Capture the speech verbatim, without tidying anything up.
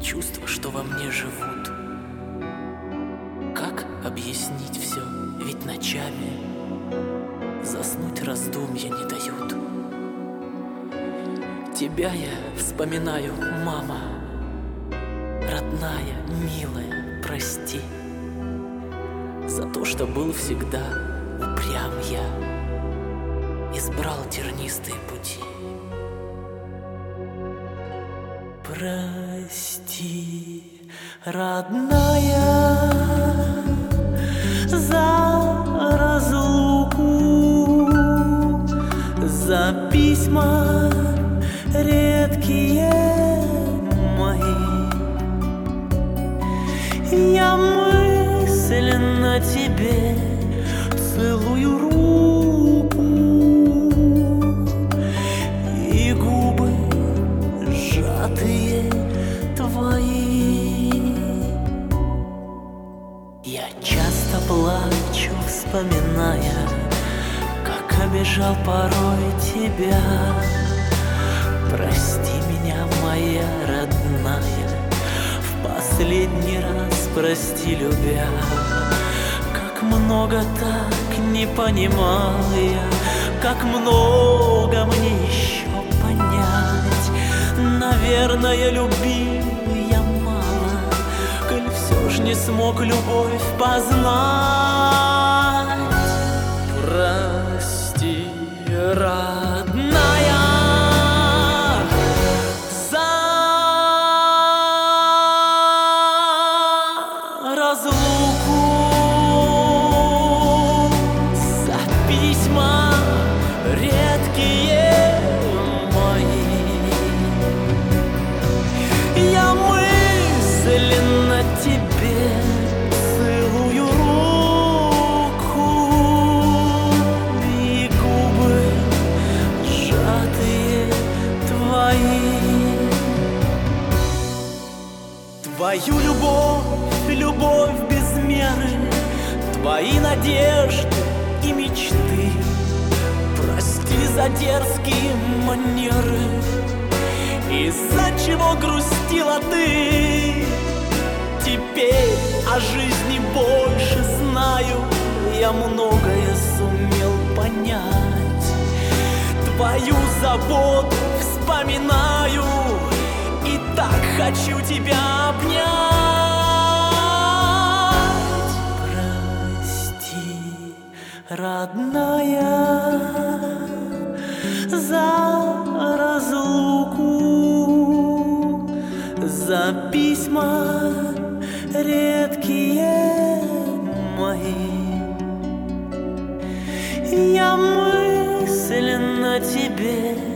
чувства, что во мне живут. Как объяснить все, ведь ночами заснуть раздумья не дают. Тебя я вспоминаю, мама, родная, милая, прости за то, что был всегда упрям я, избрал тернистые пути. Прости, родная, за разлуку, за письма редкие мои. Я мысленно тебе целую руку, и губы сжатые твои. Я часто плачу, вспоминая, как обижал порой тебя. Прости меня, моя родная, в последний раз прости, любя. Как много так не понимая, как много мне еще понять. Наверное, любил я мало, коль все ж не смог любовь познать. Прости, родная, разлуку, за письма редкие мои. Я мысленно тебе целую руку, и губы сжатые твои. Твою любовь, любовь без меры, твои надежды и мечты. Прости за дерзкие манеры, из-за чего грустила ты. Теперь о жизни больше знаю, я многое сумел понять. Твою заботу вспоминаю, и так хочу тебя обнять. Родная, за разлуку, за письма редкие мои. Я мысленно тебе